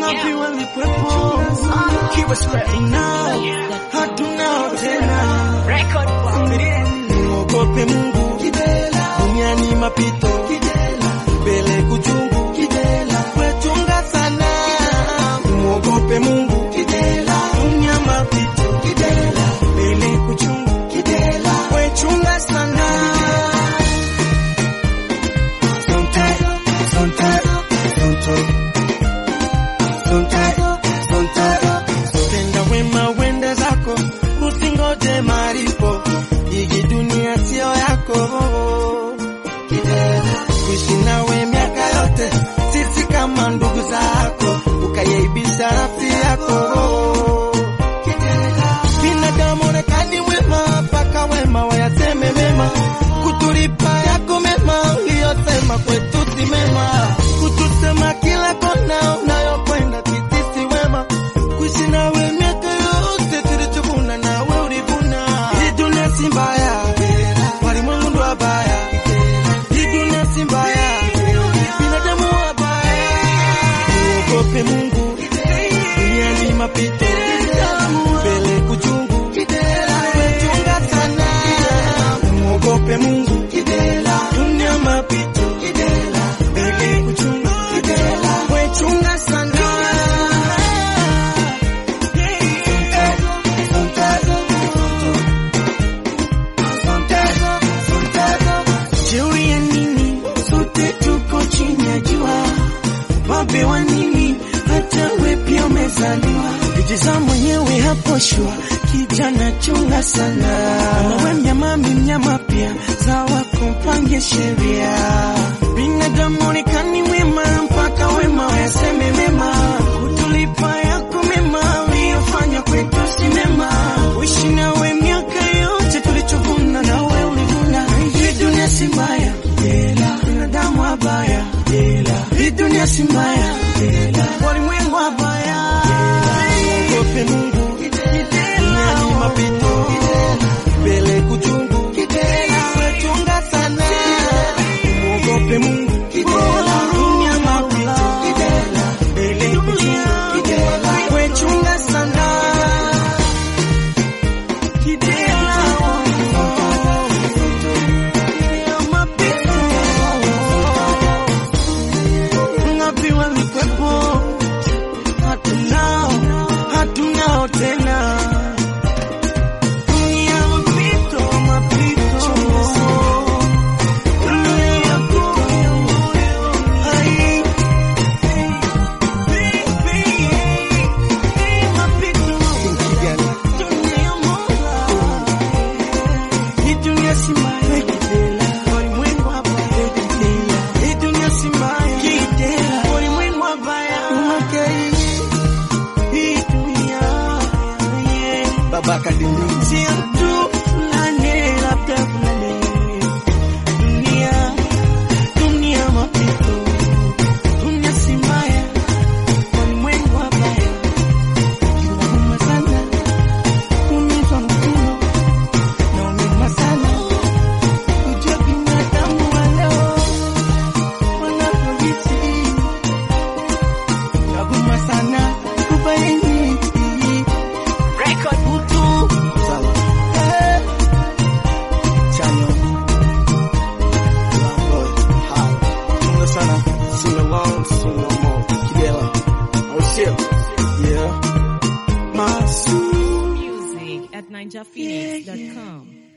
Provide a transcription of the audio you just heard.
Wapi walikuwepo? Kiwa sweatina, hatuna tena. Muogope Mungu, duniani mapito, mbele kuchungu, wechunga sana. Muogope Mungu, dunia mapito, mbele kuchungu, wechunga sana. Tenda wema wende zako, usingoje maripo. Hii dunia sio yako. Kuishi nawe miaka yote, sisi kama ndugu zako, ukayaibisha rafiki yako. Binadamu onekani wema, paka wema wayaseme mema. Kutulipa yako mema, uliyosema kwetu si mema. Kutusema kila kona unayokwenda sisi wema. Kuishi nawe miaka yote, tulichovuna nawe ulivuna. Hii dunia si mbaya, walimwengu ndo wabaya. Hii dunia si mbaya, binadamu wabaya. Muogope Mungu, duniani mapito, mbele kuchungu, wechunga sana. Muogope Mungu, dunia mapito, mbele kuchungu, wechunga sana. Jeuri ya nini? Sote tuko chini ya jua. Wapewa nini? Hata we pia umezaliwa. Jiza mwenyewe hapo shua, kijana chunga sana. Kama we mnyama mi mnyama pia, sawa kumpange sheria. Binadamu onekani wema, mpaka wema wayaseme mema. Kutulipa yako mema, uliyofanya kwetu si mema. Uishi nawe miaka yote, tulichovuna nawe ulivuna. Hii dunia si mbaya, binadamu wabaya. Hii dunia si mbaya, walimwengu wabaya. Muogope Mungu, duniani mapito, mbele kuchungu, wechunga sana. Muogope Mungu, dunia mapito, mbele kuchungu, wechunga sana. Hatunao tena. Dunia mapito, mapito. Dunia hai. Mapito. Dunia mola. Hii dunia si mbaya. Walimwengu wabaya. Hii dunia si mbaya. Walimwengu wabaya. Baba kadini si mtu fulani, labda fulani. Dunia mapito, dunia si mbaya, walimwengu wabaya. Unauma sana, unaitwa mtuno, na unauma sana. Kujua binadamu wa leo wanapoishi. Unauma sana, kubaini Music at ninjaphoenix.com.